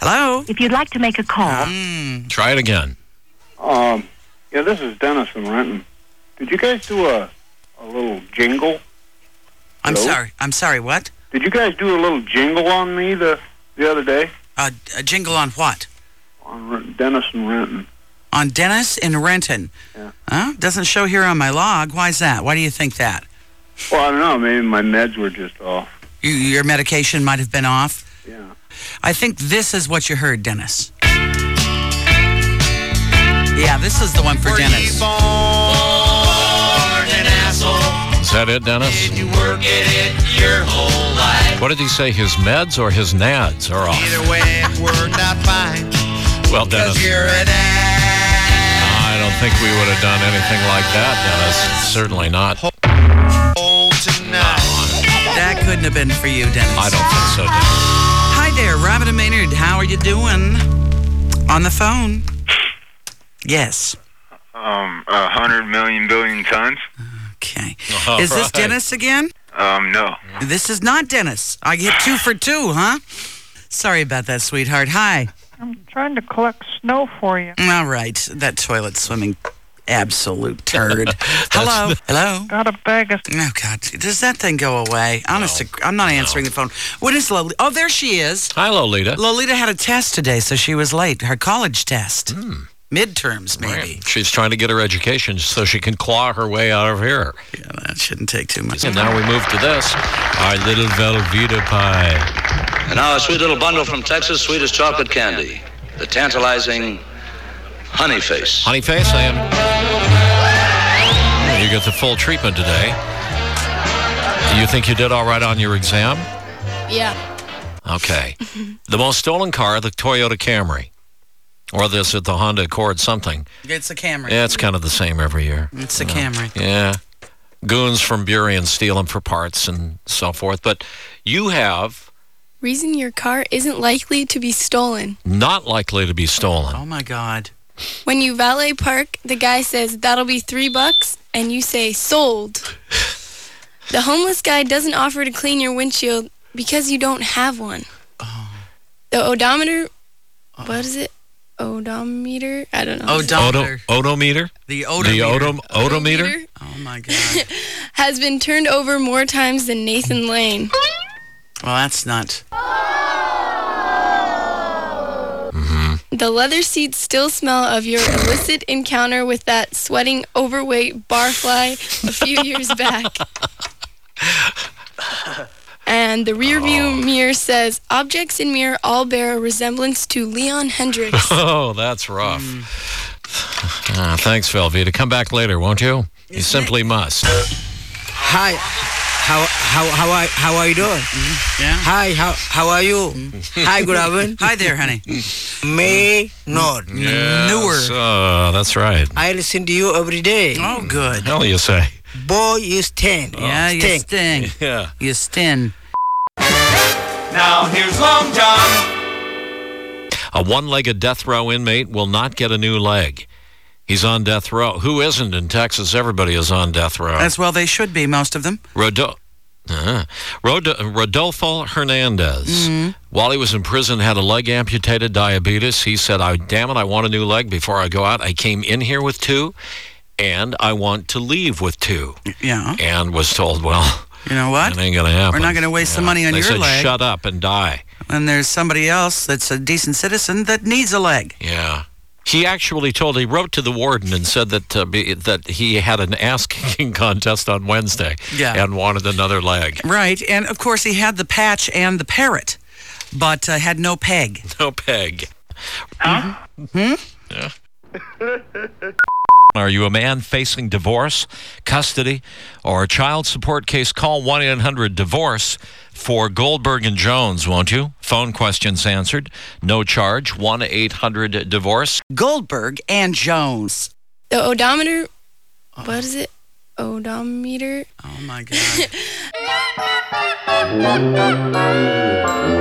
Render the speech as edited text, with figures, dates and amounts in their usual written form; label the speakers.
Speaker 1: Hello?
Speaker 2: If you'd like to make a call.
Speaker 3: Try it again.
Speaker 4: Yeah, this is Dennis in Renton. Did you guys do a little jingle?
Speaker 1: I'm
Speaker 4: Hello?
Speaker 1: sorry, what?
Speaker 4: Did you guys do a little jingle on me the other day?
Speaker 1: A jingle on what?
Speaker 4: On Dennis in Renton.
Speaker 1: On Dennis in Renton?
Speaker 4: Yeah.
Speaker 1: Doesn't show here on my log. Why's that? Why do you think that?
Speaker 4: Well, I don't know. Maybe my meds were just off.
Speaker 1: Your medication might have been off?
Speaker 4: Yeah.
Speaker 1: I think this is what you heard, Dennis. Yeah, this is the one for Dennis.
Speaker 3: Is that it, Dennis?
Speaker 5: You work it your whole life.
Speaker 3: What did he say? His meds or his nads are off?
Speaker 5: Either way, it worked out fine.
Speaker 3: Well, Dennis,
Speaker 5: 'Cause you're an ass.
Speaker 3: I don't think we would have done anything like that, Dennis. Certainly not.
Speaker 5: Oh, tonight.
Speaker 1: That couldn't have been for you, Dennis.
Speaker 3: I don't think so, Dennis.
Speaker 1: Hi there, Robin and Maynard. How are you doing? On the phone. Yes.
Speaker 4: 100 million billion tons?
Speaker 1: Okay.
Speaker 3: All
Speaker 1: Is this
Speaker 3: right.
Speaker 1: Dennis again?
Speaker 4: No.
Speaker 1: This is not Dennis. I get 2 for 2, huh? Sorry about that, sweetheart. Hi.
Speaker 6: I'm trying to collect snow for you.
Speaker 1: All right. That toilet swimming absolute turd. Hello? Hello?
Speaker 6: Got a bag of...
Speaker 1: Oh, God. Does that thing go away? Honest, I'm not answering the phone. What is Lolita? Oh, there she is.
Speaker 3: Hi, Lolita.
Speaker 1: Lolita had a test today, so she was late. Her college test. Midterms, maybe.
Speaker 3: Right. She's trying to get her education so she can claw her way out of here.
Speaker 1: Yeah, that shouldn't take too much.
Speaker 3: And now we move to this. Our little Velveeta pie.
Speaker 7: And now a sweet little bundle from Texas, sweet as chocolate candy. The tantalizing Honey Face.
Speaker 3: Honey face, you get the full treatment today. You think you did all right on your exam?
Speaker 8: Yeah.
Speaker 3: Okay. The most stolen car, the Toyota Camry. Or this at the Honda Accord something.
Speaker 1: It's a Camry.
Speaker 3: Yeah, it's kind of the same every year.
Speaker 1: It's a Camry.
Speaker 3: Yeah. Goons from Burien steal them for parts and so forth. But you have
Speaker 8: Reason your car isn't likely to be stolen.
Speaker 3: not likely to be stolen.
Speaker 1: Oh, my God.
Speaker 8: When you valet park, the guy says, "That'll be $3," and you say, "Sold." The homeless guy doesn't offer to clean your windshield because you don't have one. The odometer, what is it? Odometer? I don't know.
Speaker 1: Odometer.
Speaker 3: Odometer?
Speaker 1: The
Speaker 3: The
Speaker 1: odometer.
Speaker 3: odometer?
Speaker 1: Oh, my God.
Speaker 8: has been turned over more times than Nathan Lane.
Speaker 1: Well, that's not...
Speaker 8: The leather seats still smell of your illicit encounter with that sweating, overweight barfly a few years back. And the rearview mirror says, objects in mirror all bear a resemblance to Leon Hendricks.
Speaker 3: Oh, that's rough. Thanks, Velveeta. Come back later, won't you? You simply must.
Speaker 9: Hi, how are you doing?
Speaker 1: Yeah.
Speaker 9: Hi, how are you? Hi, good afternoon.
Speaker 1: Hi there, honey.
Speaker 9: May not.
Speaker 1: Newer.
Speaker 3: That's right.
Speaker 9: I listen to you every day.
Speaker 1: Oh, good.
Speaker 3: Hell, you say.
Speaker 9: Boy, you stink.
Speaker 1: Yeah, you sting.
Speaker 3: Yeah.
Speaker 1: You sting.
Speaker 5: Now here's Long John.
Speaker 3: A one-legged death row inmate will not get a new leg. He's on death row. Who isn't in Texas? Everybody is on death row.
Speaker 1: As well they should be, most of them.
Speaker 3: Rodolfo Hernandez, while he was in prison, had a leg amputated, diabetes. He said, damn it, I want a new leg before I go out. I came in here with 2, and I want to leave with 2.
Speaker 1: Yeah.
Speaker 3: And was told, well,
Speaker 1: You know what?
Speaker 3: it ain't going to happen.
Speaker 1: We're not going to waste the money on
Speaker 3: They
Speaker 1: your
Speaker 3: said,
Speaker 1: leg.
Speaker 3: shut up and die.
Speaker 1: And there's somebody else that's a decent citizen that needs a leg.
Speaker 3: Yeah. He actually he wrote to the warden and said that he had an ass-kicking contest on Wednesday and wanted another leg.
Speaker 1: Right, and of course he had the patch and the parrot, but had no peg.
Speaker 3: No peg.
Speaker 1: Huh?
Speaker 3: Yeah. Are you a man facing divorce, custody, or a child support case? Call 1-800-DIVORCE for Goldberg and Jones, won't you? Phone questions answered. No charge. 1-800-DIVORCE.
Speaker 1: Goldberg and Jones.
Speaker 8: The odometer, what is it? Odometer?
Speaker 1: Oh, my God.